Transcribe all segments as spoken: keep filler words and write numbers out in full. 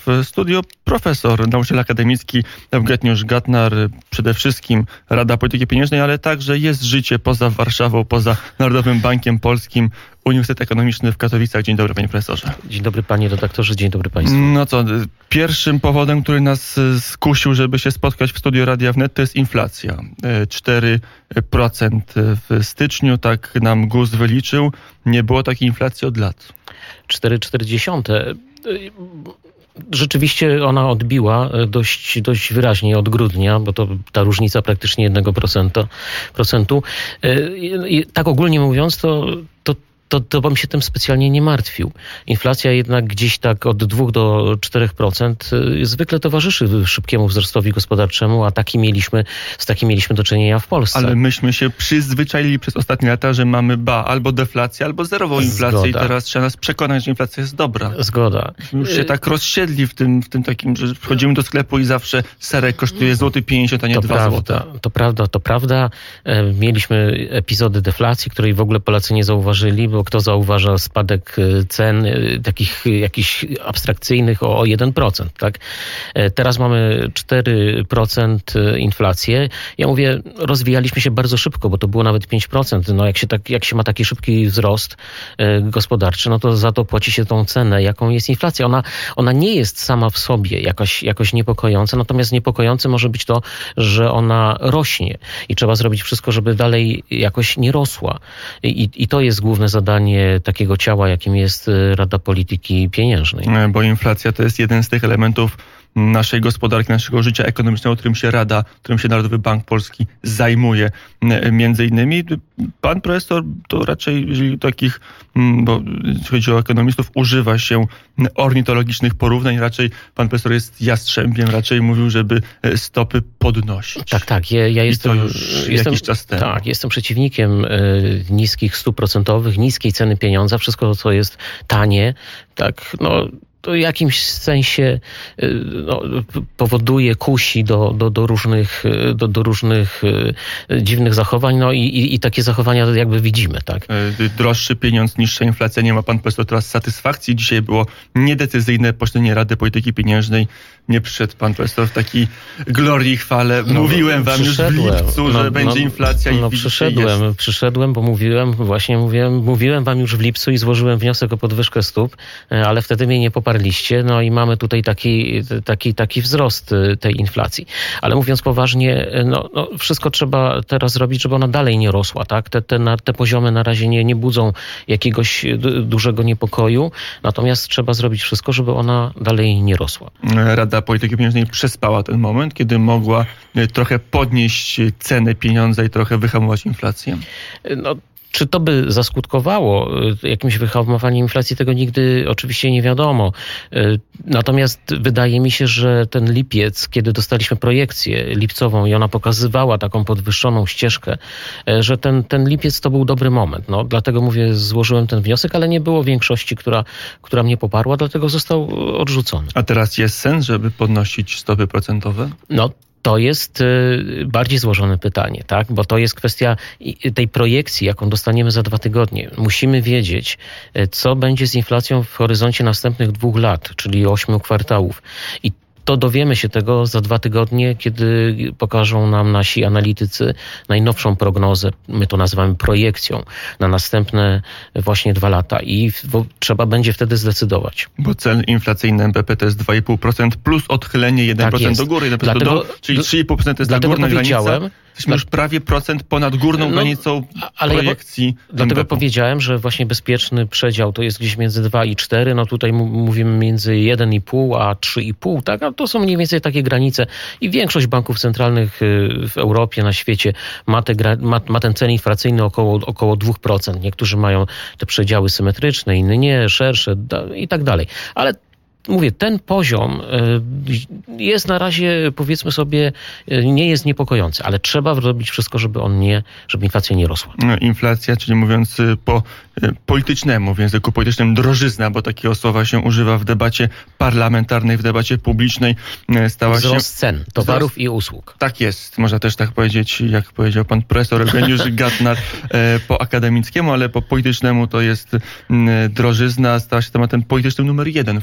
W studio profesor, nauczyciel akademicki Eugeniusz Gatnar, przede wszystkim Rada Polityki Pieniężnej, ale także jest życie poza Warszawą, poza Narodowym Bankiem Polskim, Uniwersytet Ekonomiczny w Katowicach. Dzień dobry, panie profesorze. Dzień dobry, panie redaktorze, dzień dobry państwu. No co, pierwszym powodem, który nas skusił, żeby się spotkać w studiu Radia Wnet, to jest inflacja. cztery procent w styczniu, tak nam G U S wyliczył. Nie było takiej inflacji od lat. cztery przecinek cztery. Rzeczywiście ona odbiła dość, dość wyraźnie od grudnia, bo to ta różnica praktycznie jednego procentu. I tak ogólnie mówiąc, to, to To, to bym się tym specjalnie nie martwił. Inflacja jednak gdzieś tak od dwóch do czterech procent zwykle towarzyszy szybkiemu wzrostowi gospodarczemu, a taki mieliśmy, z takim mieliśmy do czynienia w Polsce. Ale myśmy się przyzwyczaili przez ostatnie lata, że mamy ba, albo deflację, albo zerową inflację. Zgoda. I teraz trzeba nas przekonać, że inflacja jest dobra. Zgoda. Już się tak rozsiedli w tym, w tym takim, że wchodzimy do sklepu i zawsze serek kosztuje złoty pięćdziesiąt, a nie to dwa prawda, złote. To prawda, to prawda. Mieliśmy epizody deflacji, której w ogóle Polacy nie zauważyli, bo kto zauważa spadek cen takich jakichś abstrakcyjnych o jeden procent, tak? Teraz mamy cztery procent inflację. Ja mówię, rozwijaliśmy się bardzo szybko, bo to było nawet pięć procent. No jak się, tak, jak się ma taki szybki wzrost gospodarczy, no to za to płaci się tą cenę, jaką jest inflacja. Ona, ona nie jest sama w sobie jakoś, jakoś niepokojąca, natomiast niepokojące może być to, że ona rośnie i trzeba zrobić wszystko, żeby dalej jakoś nie rosła. I, i to jest główne zadanie takiego ciała, jakim jest Rada Polityki Pieniężnej. Bo inflacja to jest jeden z tych elementów naszej gospodarki, naszego życia ekonomicznego, którym się Rada, którym się Narodowy Bank Polski zajmuje. Między innymi pan profesor to raczej, jeżeli takich, bo jeśli chodzi o ekonomistów, używa się ornitologicznych porównań, raczej pan profesor jest jastrzębiem, raczej mówił, żeby stopy podnosić. Tak, tak. Ja, ja jestem, I to już jestem, jakiś czas temu. Tak, jestem przeciwnikiem y, niskich stóp procentowych, niskiej ceny pieniądza, wszystko co jest tanie, tak, no to w jakimś sensie no, powoduje, kusi do, do, do różnych, do, do różnych dziwnych zachowań, no i, i, i takie zachowania jakby widzimy, tak? Droższy pieniądz, niższa inflacja. Nie ma pan profesor teraz satysfakcji. Dzisiaj było niedecyzyjne posiedzenie Rady Polityki Pieniężnej. Nie przyszedł pan profesor w takiej glorii i chwale. No, mówiłem wam już w lipcu, no, że no, będzie inflacja. No, i przyszedłem, jest. przyszedłem, bo mówiłem, właśnie mówiłem, mówiłem wam już w lipcu i złożyłem wniosek o podwyżkę stóp, ale wtedy mnie nie poparliście, no i mamy tutaj taki, taki, taki wzrost tej inflacji. Ale mówiąc poważnie, no, no wszystko trzeba teraz zrobić, żeby ona dalej nie rosła, tak? Te, te, na, te poziomy na razie nie, nie budzą jakiegoś dużego niepokoju, natomiast trzeba zrobić wszystko, żeby ona dalej nie rosła. Rada Polityki Pieniężnej przespała ten moment, kiedy mogła trochę podnieść cenę pieniądza i trochę wyhamować inflację? No, czy to by zaskutkowało jakimś wyhamowaniem inflacji, tego nigdy oczywiście nie wiadomo. Natomiast wydaje mi się, że ten lipiec, kiedy dostaliśmy projekcję lipcową i ona pokazywała taką podwyższoną ścieżkę, że ten, ten lipiec to był dobry moment. No, dlatego mówię, złożyłem ten wniosek, ale nie było większości, która, która mnie poparła, dlatego został odrzucony. A teraz jest sens, żeby podnosić stopy procentowe? No, to jest bardziej złożone pytanie, tak? Bo to jest kwestia tej projekcji, jaką dostaniemy za dwa tygodnie. Musimy wiedzieć, co będzie z inflacją w horyzoncie następnych dwóch lat, czyli ośmiu kwartałów. I to dowiemy się tego za dwa tygodnie, kiedy pokażą nam nasi analitycy najnowszą prognozę, my to nazywamy projekcją, na następne właśnie dwa lata i w, trzeba będzie wtedy zdecydować. Bo cel inflacyjny M B P to jest dwa i pół procent plus odchylenie jeden procent tak do góry, jeden procent dlatego, do, czyli trzy i pół procent to jest ta górna granica. Jesteśmy już prawie procent ponad górną no, granicą ale projekcji ja, Dlatego powiedziałem, że właśnie bezpieczny przedział to jest gdzieś między dwa i cztery, no tutaj m- mówimy między jeden i pół a trzy i pół, tak? A to są mniej więcej takie granice i większość banków centralnych w Europie, na świecie ma, te gra- ma, ma ten cel inflacyjny około, około dwa procent. Niektórzy mają te przedziały symetryczne, inne nie, szersze da, i tak dalej. Ale mówię, ten poziom jest na razie, powiedzmy sobie, nie jest niepokojący, ale trzeba robić wszystko, żeby on nie, żeby inflacja nie rosła. Inflacja, czyli mówiąc po politycznemu, w języku politycznym drożyzna, bo takiego słowa się używa w debacie parlamentarnej, w debacie publicznej, stała Wzrost się... Wzrost cen towarów i usług. Tak jest, można też tak powiedzieć, jak powiedział pan profesor Eugeniusz Gatnar, po akademickiemu, ale po politycznemu to jest drożyzna, stała się tematem politycznym numer jeden w tej chwili.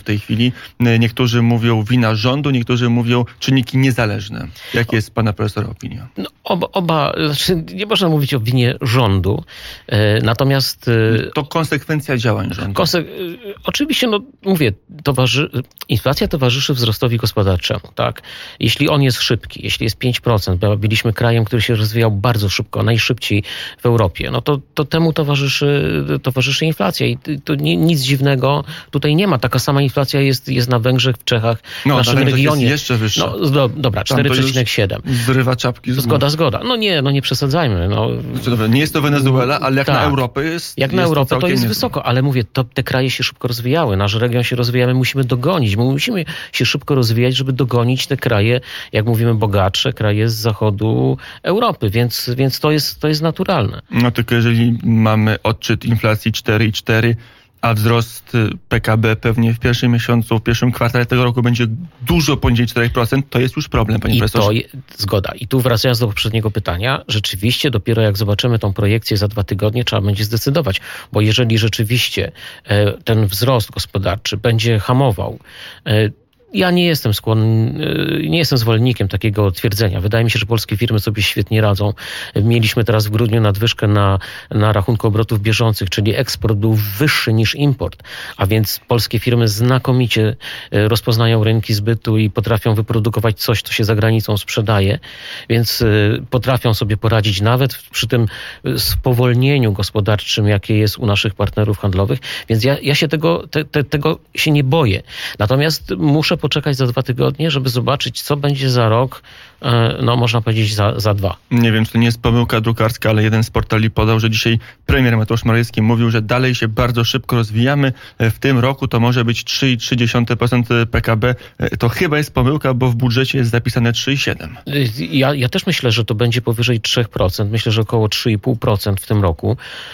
opinii. Niektórzy mówią wina rządu, niektórzy mówią czynniki niezależne. Jaka jest pana profesora opinia? No, oba, oba, znaczy nie można mówić o winie rządu, natomiast... To konsekwencja działań rządu. Konse- oczywiście, no mówię, towarzy- inflacja towarzyszy wzrostowi gospodarczemu, tak? Jeśli on jest szybki, jeśli jest pięć procent, bo byliśmy krajem, który się rozwijał bardzo szybko, najszybciej w Europie, no to, to temu towarzyszy, towarzyszy inflacja i to nie, nic dziwnego tutaj nie ma. Taka sama inflacja jest, jest na Węgrzech, w Czechach, no, w naszym regionie. Jest jeszcze wyższa. No, do, dobra, cztery przecinek siedem. Zrywa czapki z głów. Zgoda, zgoda. No nie, no nie przesadzajmy. No. Nie jest to Wenezuela, ale jak tak. na Europę jest Jak na jest Europę to, to jest niezłe. wysoko, ale mówię, to te kraje się szybko rozwijały, nasz region się rozwija, my musimy dogonić, my musimy się szybko rozwijać, żeby dogonić te kraje, jak mówimy, bogatsze, kraje z zachodu Europy, więc, więc to jest, to jest naturalne. No tylko jeżeli mamy odczyt inflacji cztery i cztery, a wzrost P K B pewnie w pierwszym miesiącu, w pierwszym kwartale tego roku będzie dużo poniżej cztery procent, to jest już problem, panie I profesorze. To je, zgoda. I tu wracając do poprzedniego pytania, rzeczywiście dopiero jak zobaczymy tą projekcję za dwa tygodnie, trzeba będzie zdecydować, bo jeżeli rzeczywiście e, ten wzrost gospodarczy będzie hamował, e, ja nie jestem skłonny, nie jestem zwolennikiem takiego twierdzenia. Wydaje mi się, że polskie firmy sobie świetnie radzą. Mieliśmy teraz w grudniu nadwyżkę na, na rachunku obrotów bieżących, czyli eksport był wyższy niż import, a więc polskie firmy znakomicie rozpoznają rynki zbytu i potrafią wyprodukować coś, co się za granicą sprzedaje, więc potrafią sobie poradzić nawet przy tym spowolnieniu gospodarczym, jakie jest u naszych partnerów handlowych, więc ja, ja się tego, te, te, tego się nie boję. Natomiast muszę poczekać za dwa tygodnie, żeby zobaczyć, co będzie za rok, no można powiedzieć za, za dwa. Nie wiem, czy to nie jest pomyłka drukarska, ale jeden z portali podał, że dzisiaj premier Mateusz Morawiecki mówił, że dalej się bardzo szybko rozwijamy. W tym roku to może być trzy przecinek trzy procent P K B. To chyba jest pomyłka, bo w budżecie jest zapisane trzy przecinek siedem procent. Ja, ja też myślę, że to będzie powyżej trzy procent. Myślę, że około trzy przecinek pięć procent w tym roku.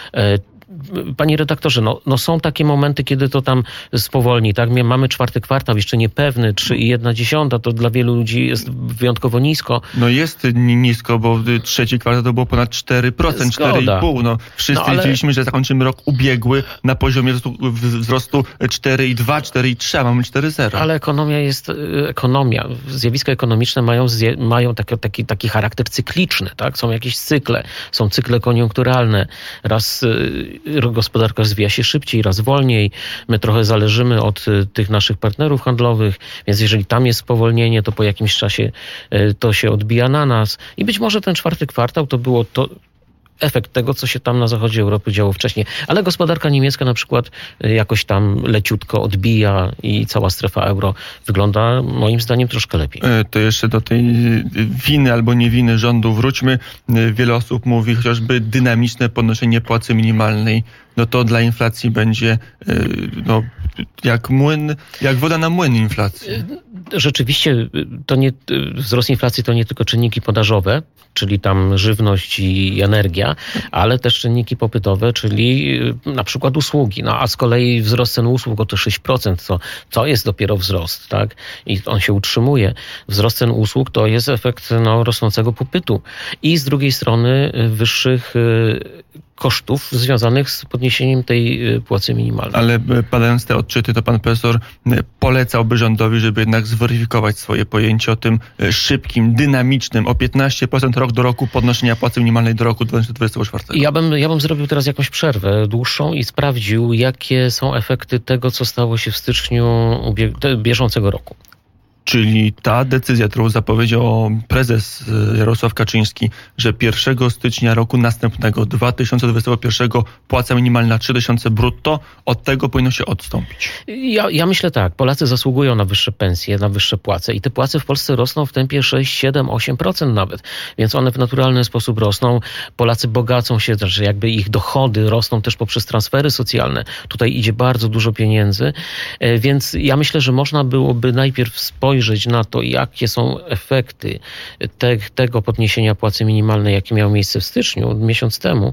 Panie redaktorze, no, no są takie momenty, kiedy to tam spowolni, tak? Mamy czwarty kwartał, jeszcze niepewny, trzy przecinek jedna, to dla wielu ludzi jest wyjątkowo nisko. No jest nisko, bo trzeci kwartał to było ponad cztery procent, cztery przecinek pięć procent. No, wszyscy no, ale... wiedzieliśmy, że zakończymy rok ubiegły na poziomie wzrostu, wzrostu cztery przecinek dwa, cztery przecinek trzy, a mamy cztery przecinek zero. Ale ekonomia jest, ekonomia, zjawiska ekonomiczne mają, zje, mają taki, taki, taki charakter cykliczny, tak? Są jakieś cykle, są cykle koniunkturalne, raz gospodarka rozwija się szybciej, raz wolniej. My trochę zależymy od tych naszych partnerów handlowych, więc jeżeli tam jest spowolnienie, to po jakimś czasie to się odbija na nas. I być może ten czwarty kwartał to było to efekt tego, co się tam na zachodzie Europy działo wcześniej. Ale gospodarka niemiecka na przykład jakoś tam leciutko odbija i cała strefa euro wygląda moim zdaniem troszkę lepiej. To jeszcze do tej winy albo niewiny rządu wróćmy. Wiele osób mówi chociażby dynamiczne podnoszenie płacy minimalnej. No to dla inflacji będzie no, jak młyn, jak woda na młyn inflacji. Rzeczywiście to nie, wzrost inflacji to nie tylko czynniki podażowe, czyli tam żywność i energia, ale też czynniki popytowe, czyli na przykład usługi. No a z kolei wzrost cen usług o te sześć procent, to, to jest dopiero wzrost, tak? I on się utrzymuje. Wzrost cen usług to jest efekt no, rosnącego popytu. I z drugiej strony wyższych kosztów związanych z podniesieniem tej płacy minimalnej. Ale badając te odczyty, to pan profesor polecałby rządowi, żeby jednak zweryfikować swoje pojęcie o tym szybkim, dynamicznym, o piętnaście procent rok do roku podnoszenia płacy minimalnej do roku dwa tysiące dwudziestego czwartego. Ja bym, ja bym zrobił teraz jakąś przerwę dłuższą i sprawdził, jakie są efekty tego, co stało się w styczniu bieżącego roku. Czyli ta decyzja, którą zapowiedział prezes Jarosław Kaczyński, że pierwszego stycznia roku następnego, dwa tysiące dwudziestego pierwszego, płaca minimalna trzy tysiące brutto, od tego powinno się odstąpić. Ja, ja myślę tak, Polacy zasługują na wyższe pensje, na wyższe płace i te płace w Polsce rosną w tempie sześć, siedem, osiem procent nawet, więc one w naturalny sposób rosną. Polacy bogacą się, znaczy jakby ich dochody rosną też poprzez transfery socjalne. Tutaj idzie bardzo dużo pieniędzy, więc ja myślę, że można byłoby najpierw spojrzeć na to, jakie są efekty te, tego podniesienia płacy minimalnej, jakie miało miejsce w styczniu, miesiąc temu,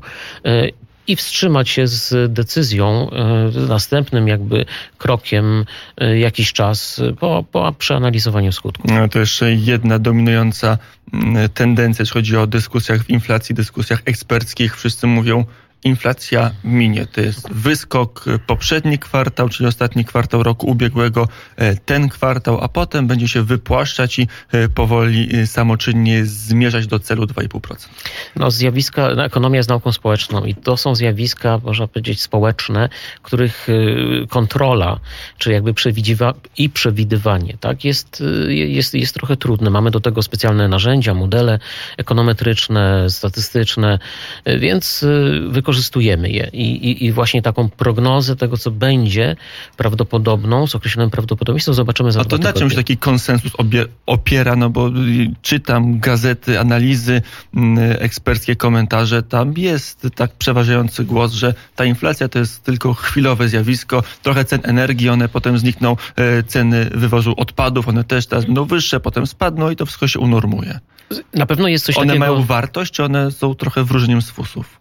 i wstrzymać się z decyzją, następnym jakby krokiem jakiś czas po, po przeanalizowaniu skutków. No to jeszcze jedna dominująca tendencja, jeśli chodzi o dyskusjach w inflacji, dyskusjach eksperckich. Wszyscy mówią, inflacja minie. To jest wyskok poprzedni kwartał, czyli ostatni kwartał roku ubiegłego, ten kwartał, a potem będzie się wypłaszczać i powoli samoczynnie zmierzać do celu dwa i pół procent. No, zjawiska, no, ekonomia jest nauką społeczną i to są zjawiska, można powiedzieć, społeczne, których kontrola, czy jakby przewidywa i przewidywanie, tak, jest, jest, jest trochę trudne. Mamy do tego specjalne narzędzia, modele ekonometryczne, statystyczne, więc wykorzystujemy je i, i, i właśnie taką prognozę tego, co będzie prawdopodobną, z określonym prawdopodobieństwem zobaczymy za A to dwa na czym się taki konsensus obie, opiera? No bo czytam gazety, analizy, eksperckie komentarze. Tam jest tak przeważający głos, że ta inflacja to jest tylko chwilowe zjawisko. Trochę cen energii, one potem znikną, ceny wywozu odpadów, one też teraz będą wyższe, potem spadną i to wszystko się unormuje. Na pewno jest coś one takiego... One mają wartość, czy one są trochę wróżeniem z fusów?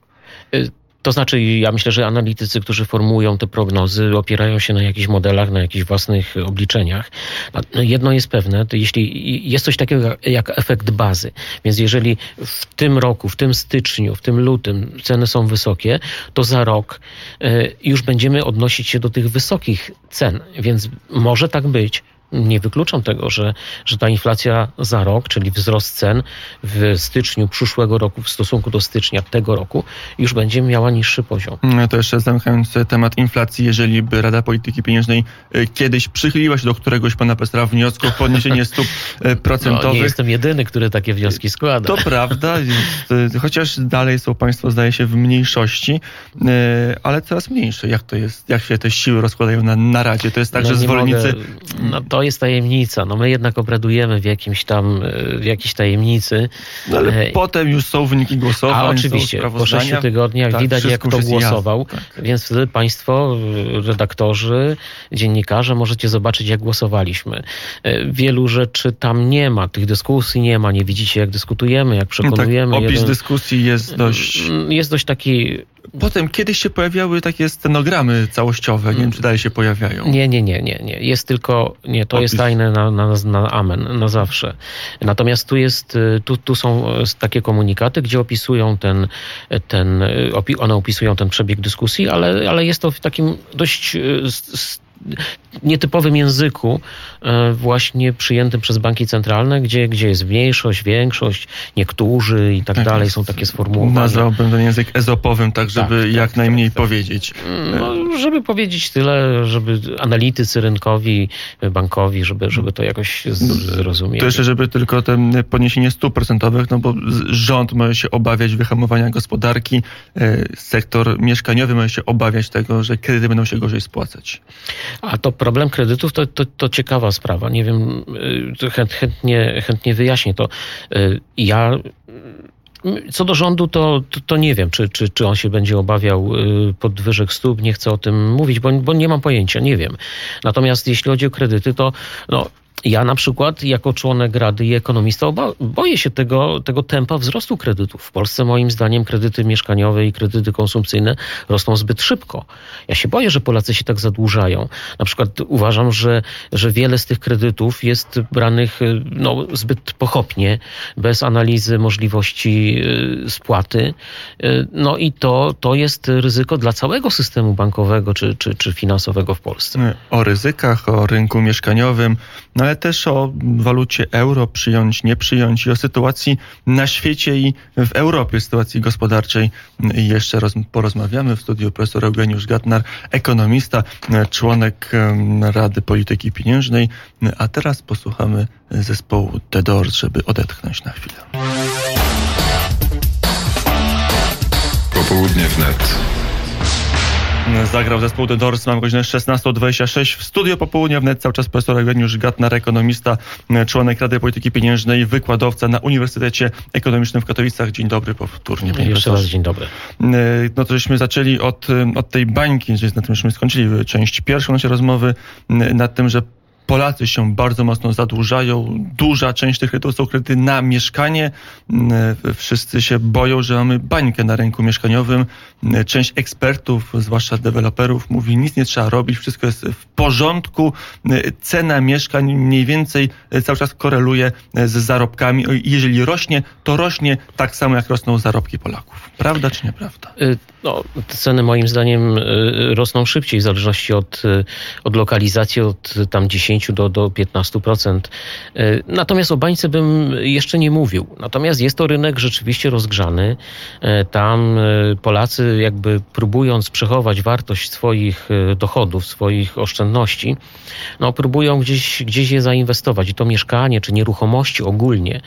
To znaczy, ja myślę, że analitycy, którzy formułują te prognozy, opierają się na jakichś modelach, na jakichś własnych obliczeniach. Jedno jest pewne, to jeśli jest coś takiego jak efekt bazy, więc jeżeli w tym roku, w tym styczniu, w tym lutym ceny są wysokie, to za rok już będziemy odnosić się do tych wysokich cen, więc może tak być. Nie wykluczam tego, że, że ta inflacja za rok, czyli wzrost cen w styczniu przyszłego roku w stosunku do stycznia tego roku już będzie miała niższy poziom. To jeszcze zamykając temat inflacji, jeżeli by Rada Polityki Pieniężnej kiedyś przychyliła się do któregoś pana profesora wniosku o podniesienie stóp procentowych. No, nie jestem jedyny, który takie wnioski składa. To prawda, chociaż dalej są państwo, zdaje się, w mniejszości, ale coraz mniejsze. Jak to jest? Jak się te siły rozkładają na, na Radzie? To jest tak, no, że zwolennicy... Mogę... No, to jest tajemnica. No my jednak obradujemy w jakimś tam, w jakiejś tajemnicy. No ale e... potem już są wyniki głosowań. A oczywiście, po sześciu tygodniach tak, widać, jak kto głosował, tak. Więc wtedy państwo, redaktorzy, dziennikarze, możecie zobaczyć, jak głosowaliśmy. Wielu rzeczy tam nie ma, tych dyskusji nie ma, nie widzicie, jak dyskutujemy, jak przekonujemy. No tak, opis jeden... dyskusji jest dość... Jest dość taki... Potem kiedyś się pojawiały takie stenogramy całościowe. Nie wiem, czy dalej się pojawiają. Nie, nie, nie, nie. nie. Jest tylko... Nie, to Opis. jest tajne na, na, na amen, na zawsze. Natomiast tu jest, tu, tu są takie komunikaty, gdzie opisują ten, ten, one opisują ten przebieg dyskusji, ale, ale jest to w takim dość nietypowym języku, właśnie przyjętym przez banki centralne, gdzie, gdzie jest mniejszość, większość, niektórzy i tak, tak dalej, są takie sformułowania. Nazwałbym ten język ezopowym, tak żeby tak, jak tak, najmniej tak, powiedzieć. No, żeby powiedzieć tyle, żeby analitycy rynkowi, bankowi, żeby, żeby to jakoś zrozumieli. To jeszcze, żeby tylko ten podniesienie stóp procentowych, no bo rząd może się obawiać wyhamowania gospodarki, sektor mieszkaniowy może się obawiać tego, że kredyty będą się gorzej spłacać. A to problem kredytów to, to, to ciekawa sprawa. Nie wiem, chęt, chętnie, chętnie wyjaśnię to. Ja co do rządu, to, to, to nie wiem, czy, czy, czy on się będzie obawiał podwyżek stóp. Nie chcę o tym mówić, bo, bo nie mam pojęcia, nie wiem. Natomiast jeśli chodzi o kredyty, to no, ja na przykład jako członek Rady i ekonomista oba- boję się tego, tego tempa wzrostu kredytów. W Polsce moim zdaniem kredyty mieszkaniowe i kredyty konsumpcyjne rosną zbyt szybko. Ja się boję, że Polacy się tak zadłużają. Na przykład uważam, że, że wiele z tych kredytów jest branych no, zbyt pochopnie, bez analizy możliwości spłaty. No i to, to jest ryzyko dla całego systemu bankowego czy, czy, czy finansowego w Polsce. O ryzykach, o rynku mieszkaniowym, no ale też o walucie euro, przyjąć, nie przyjąć i o sytuacji na świecie i w Europie, sytuacji gospodarczej jeszcze roz, porozmawiamy. W studiu profesor Eugeniusz Gattnar, ekonomista, członek Rady Polityki Pieniężnej. A teraz posłuchamy zespołu The Doors, żeby odetchnąć na chwilę. Popołudnie wnet. Zagrał zespół The Doors, mam godzinę szesnasta dwadzieścia sześć. W studio Popołudnia wnet cały czas profesor Eugeniusz Gattnar, ekonomista, członek Rady Polityki Pieniężnej, wykładowca na Uniwersytecie Ekonomicznym w Katowicach. Dzień dobry powtórnie. Jeszcze raz dzień dobry. No to żeśmy zaczęli od, od tej bańki, na tym żeśmy skończyli część pierwszą naszej rozmowy, nad tym, że Polacy się bardzo mocno zadłużają. Duża część tych kredytów są kredyty na mieszkanie. Wszyscy się boją, że mamy bańkę na rynku mieszkaniowym. Część ekspertów, zwłaszcza deweloperów, mówi, nic nie trzeba robić, wszystko jest w porządku. Cena mieszkań mniej więcej cały czas koreluje z zarobkami. Jeżeli rośnie, to rośnie tak samo, jak rosną zarobki Polaków. Prawda czy nieprawda? No, ceny moim zdaniem rosną szybciej w zależności od, od lokalizacji, od tam dziesięć do, do piętnastu procent. Natomiast o bańce bym jeszcze nie mówił. Natomiast jest to rynek rzeczywiście rozgrzany. Tam Polacy jakby próbując przechować wartość swoich dochodów, swoich oszczędności, no próbują gdzieś, gdzieś je zainwestować. I to mieszkanie czy nieruchomości ogólnie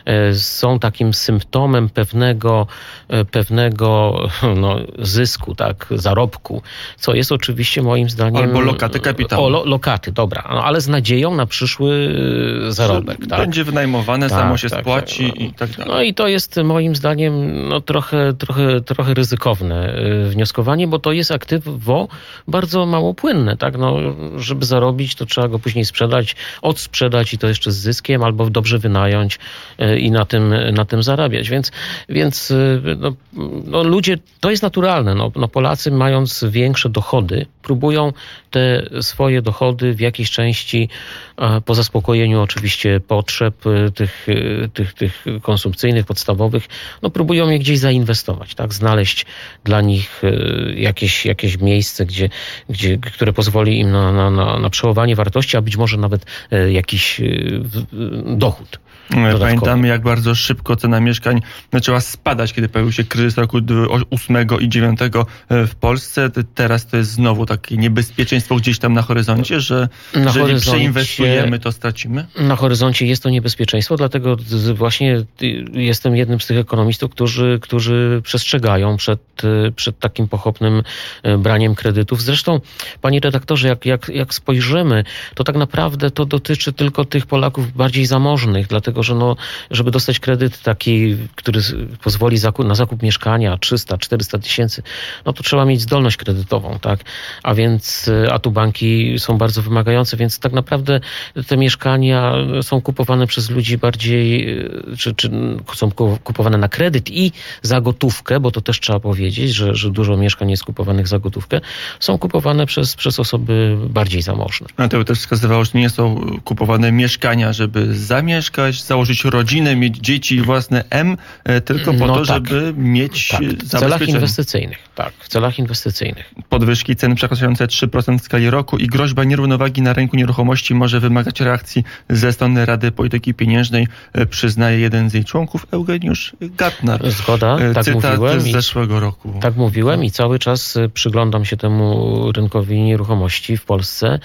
są takim symptomem pewnego, pewnego no, zysku, tak, zarobku, co jest oczywiście moim zdaniem... Albo lokaty kapitału. O, lo, lokaty, dobra, no, ale z nadzieją na przyszły zarobek. Że tak? Będzie wynajmowane, tak, samo się tak, spłaci tak, no, i tak dalej. No i to jest moim zdaniem no, trochę, trochę, trochę ryzykowne wnioskowanie, bo to jest aktywo bardzo mało płynne, tak, no, żeby zarobić, to trzeba go później sprzedać, odsprzedać i to jeszcze z zyskiem, albo dobrze wynająć i na tym, na tym zarabiać, więc, więc no, no, ludzie, to jest naturalne, no, no Polacy mając większe dochody, próbują te swoje dochody w jakiejś części po zaspokojeniu oczywiście potrzeb tych, tych, tych konsumpcyjnych, podstawowych, no próbują je gdzieś zainwestować, tak, znaleźć dla nich jakieś, jakieś miejsce, gdzie, gdzie, które pozwoli im na, na, na, na przechowanie wartości, a być może nawet jakiś dochód. Pamiętamy, jak bardzo szybko cena mieszkań zaczęła spadać, kiedy pojawił się kryzys roku ósmego i dziewiątego w Polsce. Teraz to jest znowu takie niebezpieczeństwo gdzieś tam na horyzoncie, że na jeżeli horyzoncie, przeinwestujemy, to stracimy? Na horyzoncie jest to niebezpieczeństwo, dlatego właśnie jestem jednym z tych ekonomistów, którzy, którzy przestrzegają przed, przed takim pochopnym braniem kredytów. Zresztą, panie redaktorze, jak, jak, jak spojrzymy, to tak naprawdę to dotyczy tylko tych Polaków bardziej zamożnych, dlatego że no, żeby dostać kredyt taki, który pozwoli zakup, na zakup mieszkania trzysta czterysta tysięcy, no to trzeba mieć zdolność kredytową, tak? A więc, a tu banki są bardzo wymagające, więc tak naprawdę te mieszkania są kupowane przez ludzi bardziej, czy, czy są kupowane na kredyt i za gotówkę, bo to też trzeba powiedzieć, że, że dużo mieszkań jest kupowanych za gotówkę, są kupowane przez, przez osoby bardziej zamożne. A to by też wskazywało, że nie są kupowane mieszkania, żeby zamieszkać, założyć rodzinę, mieć dzieci i własne M, tylko po no to, tak. żeby mieć tak. W celach inwestycyjnych. Tak, w celach inwestycyjnych. Podwyżki cen przekraczające trzy procent w skali roku i groźba nierównowagi na rynku nieruchomości może wymagać reakcji ze strony Rady Polityki Pieniężnej, przyznaje jeden z jej członków, Eugeniusz Gattner. Zgoda, tak Cytat mówiłem. z zeszłego roku. Tak mówiłem i cały czas przyglądam się temu rynkowi nieruchomości w Polsce.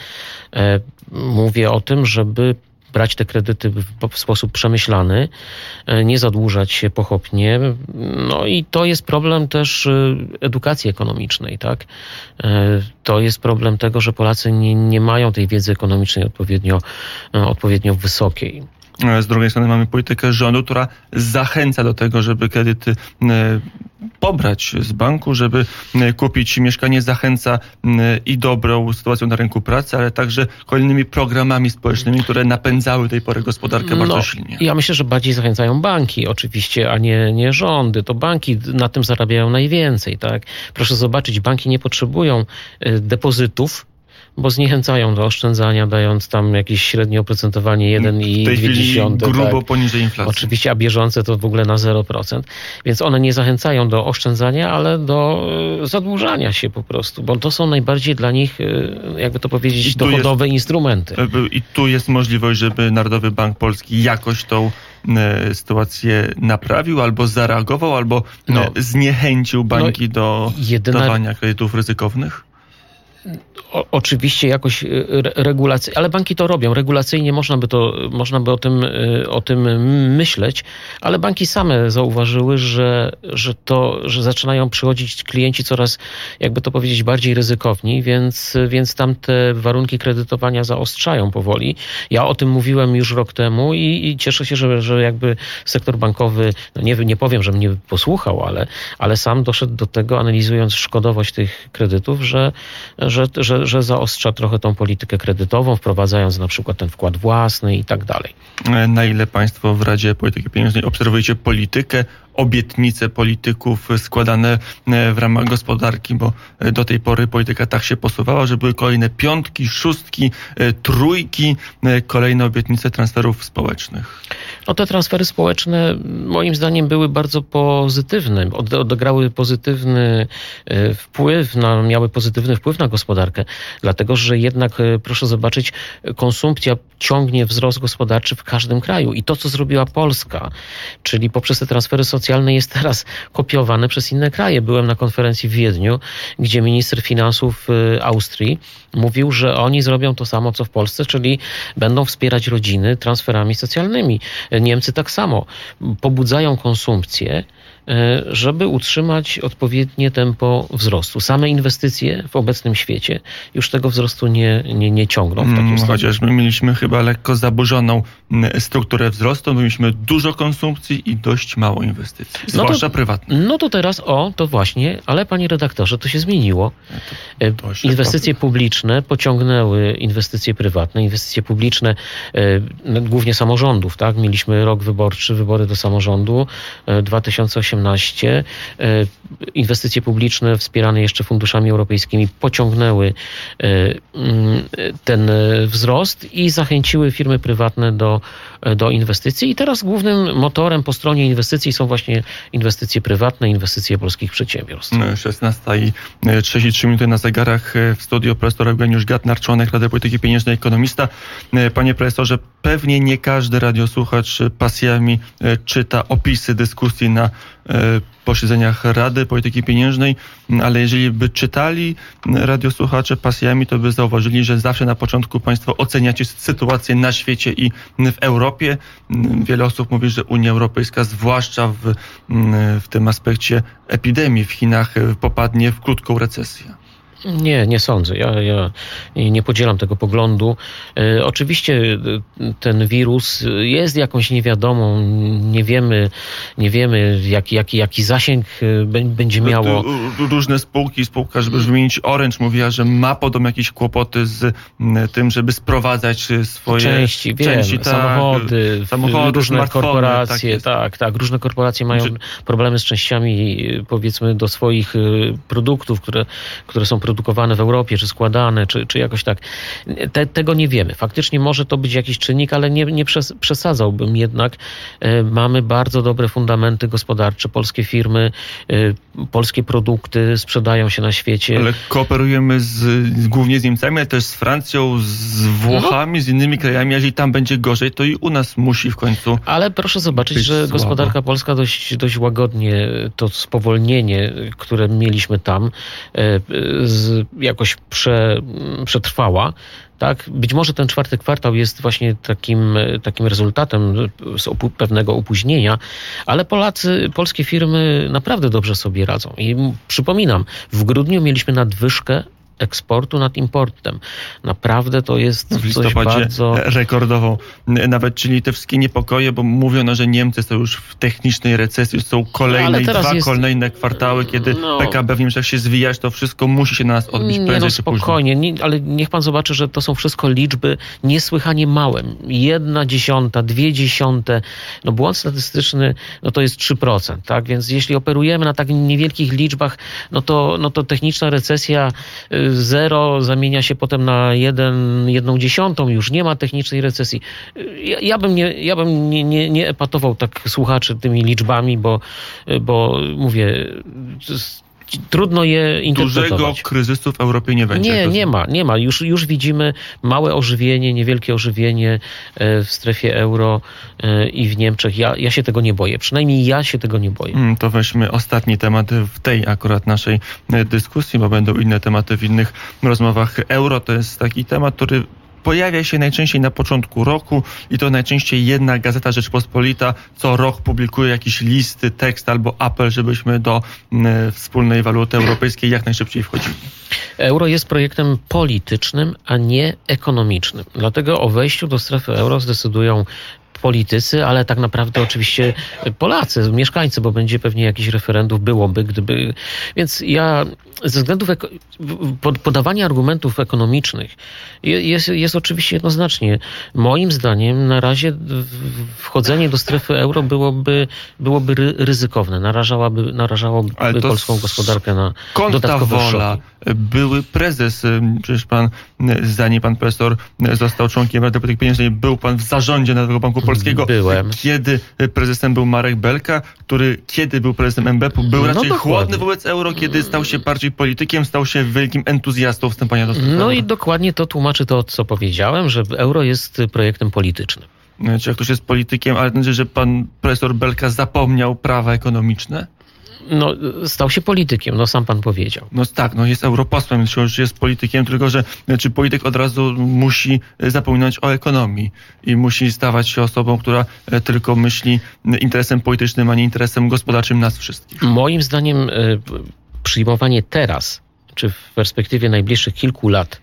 Mówię o tym, żeby brać te kredyty w, w sposób przemyślany, nie zadłużać się pochopnie. No i to jest problem też edukacji ekonomicznej, tak? To jest problem tego, że Polacy nie, nie mają tej wiedzy ekonomicznej odpowiednio, odpowiednio wysokiej. Z drugiej strony mamy politykę rządu, która zachęca do tego, żeby kredyty pobrać z banku, żeby kupić mieszkanie, zachęca i dobrą sytuacją na rynku pracy, ale także kolejnymi programami społecznymi, które napędzały tej pory gospodarkę bardzo no, silnie. Ja myślę, że bardziej zachęcają banki oczywiście, a nie, nie rządy. To banki na tym zarabiają najwięcej, tak? Proszę zobaczyć, banki nie potrzebują depozytów, bo zniechęcają do oszczędzania, dając tam jakieś średnie oprocentowanie jeden i dwie dziesiąte. Grubo tak. poniżej inflacji. Oczywiście, a bieżące to w ogóle na zero procent. Więc one nie zachęcają do oszczędzania, ale do zadłużania się po prostu, bo to są najbardziej dla nich, jakby to powiedzieć, dochodowe jest, instrumenty. I tu jest możliwość, żeby Narodowy Bank Polski jakoś tą sytuację naprawił, albo zareagował, albo no, zniechęcił banki no, do jedyna... dawania kredytów ryzykownych? O, oczywiście jakoś re, regulacyjnie, ale banki to robią. Regulacyjnie można by to, można by o tym, o tym myśleć, ale banki same zauważyły, że, że to, że zaczynają przychodzić klienci coraz, jakby to powiedzieć, bardziej ryzykowni, więc, więc tam te warunki kredytowania zaostrzają powoli. Ja o tym mówiłem już rok temu i, i cieszę się, że, że jakby sektor bankowy, no nie, nie powiem, że mnie posłuchał, ale, ale sam doszedł do tego, analizując szkodowość tych kredytów, że, że że, że, że zaostrza trochę tą politykę kredytową, wprowadzając na przykład ten wkład własny i tak dalej. Na ile państwo w Radzie Polityki Pieniężnej obserwujecie politykę, obietnice polityków składane w ramach gospodarki, bo do tej pory polityka tak się posuwała, że były kolejne piątki, szóstki, trójki, kolejne obietnice transferów społecznych. No te transfery społeczne moim zdaniem były bardzo pozytywne, odegrały pozytywny wpływ, na, miały pozytywny wpływ na gospodarkę, dlatego że jednak proszę zobaczyć, konsumpcja ciągnie wzrost gospodarczy w każdym kraju i to, co zrobiła Polska, czyli poprzez te transfery socjalne jest teraz kopiowane przez inne kraje. Byłem na konferencji w Wiedniu, gdzie minister finansów Austrii mówił, że oni zrobią to samo, co w Polsce, czyli będą wspierać rodziny transferami socjalnymi. Niemcy tak samo pobudzają konsumpcję, żeby utrzymać odpowiednie tempo wzrostu. Same inwestycje w obecnym świecie już tego wzrostu nie, nie, nie ciągną w takim stopniu. Chociaż my mieliśmy chyba lekko zaburzoną strukturę wzrostu, mieliśmy dużo konsumpcji i dość mało inwestycji, no zwłaszcza to, prywatnych. No to teraz, o, to właśnie, ale panie redaktorze, to się zmieniło. To, to inwestycje publiczne pociągnęły inwestycje prywatne, inwestycje publiczne e, głównie samorządów, tak? Mieliśmy rok wyborczy, wybory do samorządu, e, dwa tysiące osiemnasty. Inwestycje publiczne wspierane jeszcze funduszami europejskimi pociągnęły ten wzrost i zachęciły firmy prywatne do, do inwestycji. I teraz głównym motorem po stronie inwestycji są właśnie inwestycje prywatne, inwestycje polskich przedsiębiorstw. szesnasta i trzydzieści trzy minuty na zegarach. W studiu profesor Eugeniusz Gatnar, członek Rady Polityki Pieniężnej, ekonomista. Panie profesorze, pewnie nie każdy radiosłuchacz pasjami czyta opisy dyskusji na posiedzeniach Rady Polityki Pieniężnej, ale jeżeli by czytali radiosłuchacze pasjami, to by zauważyli, że zawsze na początku państwo oceniacie sytuację na świecie i w Europie. Wiele osób mówi, że Unia Europejska, zwłaszcza w, w tym aspekcie epidemii w Chinach, popadnie w krótką recesję. Nie, nie sądzę. Ja, ja nie podzielam tego poglądu. E, oczywiście ten wirus jest jakąś niewiadomą. Nie wiemy, nie wiemy jaki, jaki, jaki zasięg będzie miało. Różne spółki, spółka, żeby wymienić Orange, mówiła, że ma podobno jakieś kłopoty z tym, żeby sprowadzać swoje części, wiem, części, tak, samochody, samochody, różne korporacje, tak, tak, tak, różne korporacje mają że... problemy z częściami, powiedzmy, do swoich produktów, które, które są produkowane w Europie, czy składane, czy, czy jakoś tak. Te, tego nie wiemy. Faktycznie może to być jakiś czynnik, ale nie, nie przes- przesadzałbym jednak. E, mamy bardzo dobre fundamenty gospodarcze. Polskie firmy, e, polskie produkty sprzedają się na świecie. Ale kooperujemy z, z, głównie z Niemcami, ale też z Francją, z Włochami, no. z innymi krajami. Jeżeli tam będzie gorzej, to i u nas musi w końcu. Ale proszę zobaczyć, że słabo. Gospodarka polska dość, dość łagodnie to spowolnienie, które mieliśmy tam, e, z, jakoś prze, przetrwała. Tak? Być może ten czwarty kwartał jest właśnie takim, takim rezultatem z opu- pewnego opóźnienia, ale Polacy, polskie firmy naprawdę dobrze sobie radzą. I przypominam, w grudniu mieliśmy nadwyżkę eksportu nad importem. Naprawdę to jest w coś bardzo... rekordową. Nawet, czyli litewskie niepokoje, bo mówiono, że Niemcy są już w technicznej recesji, są kolejne no, dwa jest... kolejne kwartały, kiedy no... P K B w Niemczech się zwijać, to wszystko musi się na nas odbić. Nie, no spokojnie, nie, ale niech pan zobaczy, że to są wszystko liczby niesłychanie małe. Jedna dziesiąta, dwie dziesiąte, no błąd statystyczny, no to jest trzy procent, tak? Więc jeśli operujemy na tak niewielkich liczbach, no to, no to techniczna recesja zero zamienia się potem na jeden, jedną dziesiątą, już nie ma technicznej recesji. Ja, ja bym, nie, ja bym nie, nie, nie epatował tak słuchaczy tymi liczbami, bo, bo mówię, trudno je interpretować. Dużego kryzysu w Europie nie będzie. Nie, nie ma, nie ma. Już, już widzimy małe ożywienie, niewielkie ożywienie w strefie euro i w Niemczech. Ja, ja się tego nie boję. Przynajmniej ja się tego nie boję. To weźmy ostatni temat w tej akurat naszej dyskusji, bo będą inne tematy w innych rozmowach. Euro to jest taki temat, który pojawia się najczęściej na początku roku i to najczęściej jedna gazeta Rzeczpospolita co rok publikuje jakiś listy, tekst albo apel, żebyśmy do y, wspólnej waluty europejskiej jak najszybciej wchodzili. Euro jest projektem politycznym, a nie ekonomicznym. Dlatego o wejściu do strefy euro zdecydują politycy, ale tak naprawdę oczywiście Polacy, mieszkańcy, bo będzie pewnie jakiś referendum, byłoby, gdyby... Więc ja ze względów eko... podawania argumentów ekonomicznych jest, jest oczywiście jednoznacznie. Moim zdaniem na razie wchodzenie do strefy euro byłoby, byłoby ryzykowne, narażałaby, narażałoby polską gospodarkę na dodatkowe wola. szoki. Były prezes, przecież pan, zanim pan profesor został członkiem Rady Polityki Pieniężnej, był pan w zarządzie Narodowego Banku Polskiego. Byłem. Kiedy prezesem był Marek Belka, który kiedy był prezesem M B P-u, był no raczej dokładnie. chłodny wobec euro, kiedy stał się bardziej politykiem, stał się wielkim entuzjastą wstępowania do strefy No euro. i dokładnie to tłumaczy to, co powiedziałem, że euro jest projektem politycznym. Czy jak ktoś jest politykiem, ale to znaczy, że pan profesor Belka zapomniał prawa ekonomiczne? No, stał się politykiem, no sam pan powiedział. No tak, no jest europosłem, już jest politykiem, tylko że czy polityk od razu musi zapominać o ekonomii i musi stawać się osobą, która tylko myśli interesem politycznym, a nie interesem gospodarczym nas wszystkich. Moim zdaniem przyjmowanie teraz, czy w perspektywie najbliższych kilku lat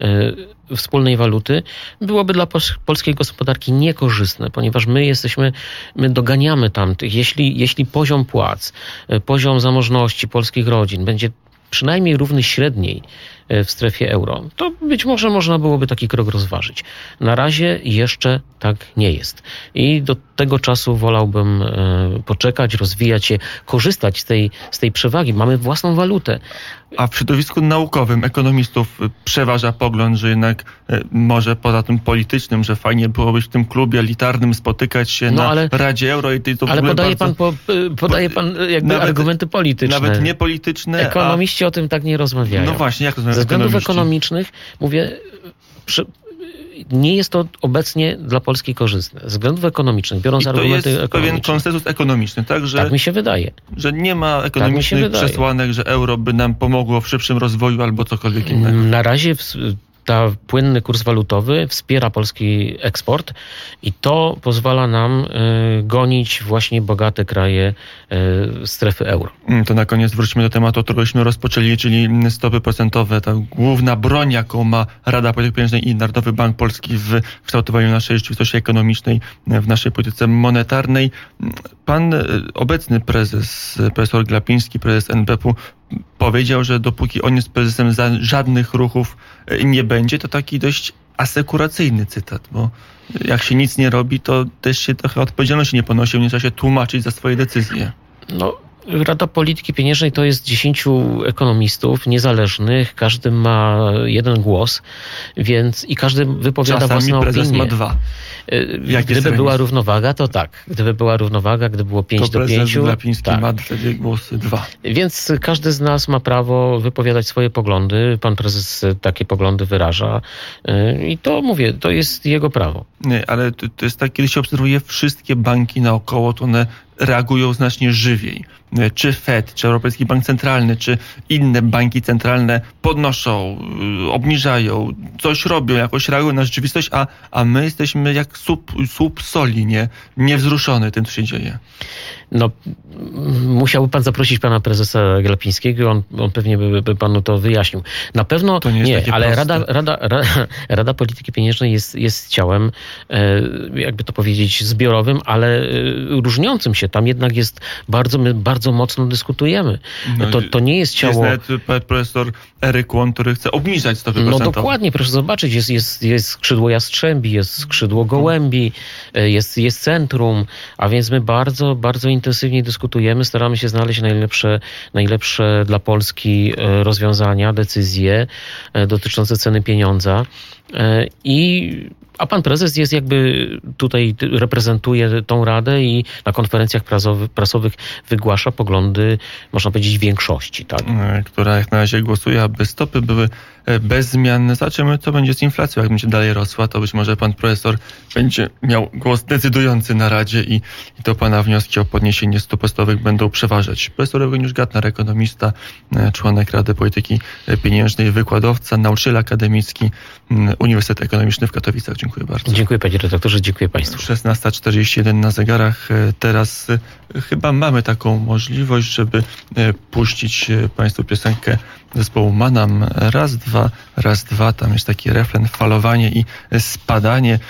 wspólnej waluty byłoby dla polskiej gospodarki niekorzystne, ponieważ my jesteśmy, my doganiamy tamtych. Jeśli, jeśli poziom płac, poziom zamożności polskich rodzin będzie przynajmniej równy średniej w strefie euro, to być może można byłoby taki krok rozważyć. Na razie jeszcze tak nie jest. I do tego czasu wolałbym poczekać, rozwijać się, korzystać z tej, z tej przewagi. Mamy własną walutę. A w środowisku naukowym ekonomistów przeważa pogląd, że jednak może poza tym politycznym, że fajnie byłoby w tym klubie elitarnym spotykać się no, na ale, Radzie Euro. I to ale podaje, bardzo, pan, po, podaje pan jakby nawet, argumenty polityczne. Nawet nie polityczne. Ekonomiści a... o tym tak nie rozmawiają. No właśnie, jak rozmawiają Ze względów ekonomiści? ekonomicznych, mówię, przy, nie jest to obecnie dla Polski korzystne. Z względów ekonomicznych, biorąc I to argumenty jest ekonomiczne. pewien konsensus ekonomiczny, tak? Że, tak mi się wydaje. Że nie ma ekonomicznych tak przesłanek, że euro by nam pomogło w szybszym rozwoju albo cokolwiek innego. Na razie w, ta płynny kurs walutowy wspiera polski eksport i to pozwala nam y, gonić właśnie bogate kraje y, strefy euro. To na koniec wróćmy do tematu, któregośmy rozpoczęli, czyli stopy procentowe. Ta główna broń, jaką ma Rada Polityki Pieniężnej i Narodowy Bank Polski w kształtowaniu naszej rzeczywistości ekonomicznej, w naszej polityce monetarnej. Pan obecny prezes, profesor Glapiński, prezes N B P-u, powiedział, że dopóki on jest prezesem, żadnych ruchów nie będzie. To taki dość asekuracyjny cytat, bo jak się nic nie robi, to też się trochę odpowiedzialności nie ponosi, nie trzeba się tłumaczyć za swoje decyzje. No, Rada Polityki Pieniężnej to jest dziesięciu ekonomistów niezależnych, każdy ma jeden głos, więc i każdy wypowiada Czasami własną prezes opinię. ma dwa. Jak Gdyby była równowaga, to tak. Gdyby była równowaga, gdyby było pięć do pięciu. Glapiński tak. ma wtedy głosy dwa. Więc każdy z nas ma prawo wypowiadać swoje poglądy. Pan prezes takie poglądy wyraża. I to mówię, to jest jego prawo. Nie, ale to, to jest tak, kiedy się obserwuje wszystkie banki naokoło, to one reagują znacznie żywiej. Czy Fed, czy Europejski Bank Centralny, czy inne banki centralne podnoszą, obniżają, coś robią, jakoś reagują na rzeczywistość, a, a my jesteśmy jak słup, słup soli, nie? Niewzruszony tym, co się dzieje. No, musiałby pan zaprosić pana prezesa Glapińskiego, on, on pewnie by, by panu to wyjaśnił. Na pewno to nie, jest nie, ale proste. Rada, Rada, Rada, Rada Polityki Pieniężnej jest, jest ciałem, jakby to powiedzieć, zbiorowym, ale różniącym się. Tam jednak jest bardzo, my bardzo mocno dyskutujemy. No, to, to nie jest ciało... Jest nawet profesor Eryk Łon, który chce obniżać stopy No procentowe. dokładnie, proszę zobaczyć, jest, jest, jest skrzydło jastrzębi, jest skrzydło gołębi, jest, jest centrum, a więc my bardzo, bardzo intensywnie dyskutujemy, staramy się znaleźć najlepsze, najlepsze dla Polski rozwiązania, decyzje dotyczące ceny pieniądza. I, a pan prezes jest jakby tutaj reprezentuje tą radę i na konferencjach prasowych, prasowych wygłasza poglądy, można powiedzieć, większości, tak? Która jak na razie głosuje, aby stopy były bez zmian. Zobaczymy, co będzie z inflacją. Jak będzie dalej rosła, to być może pan profesor będzie miał głos decydujący na Radzie i, i to pana wnioski o podniesienie stóp procentowych będą przeważać. Profesor Eugeniusz Gatnar, ekonomista, członek Rady Polityki Pieniężnej, wykładowca, nauczyciel akademicki, Uniwersytet Ekonomiczny w Katowicach. Dziękuję bardzo. Dziękuję panie redaktorze, dziękuję państwu. szesnasta czterdzieści jeden na zegarach. Teraz chyba mamy taką możliwość, żeby puścić państwu piosenkę zespołu Manam. Raz, dwa, raz, dwa. Tam jest taki refren, falowanie i spadanie.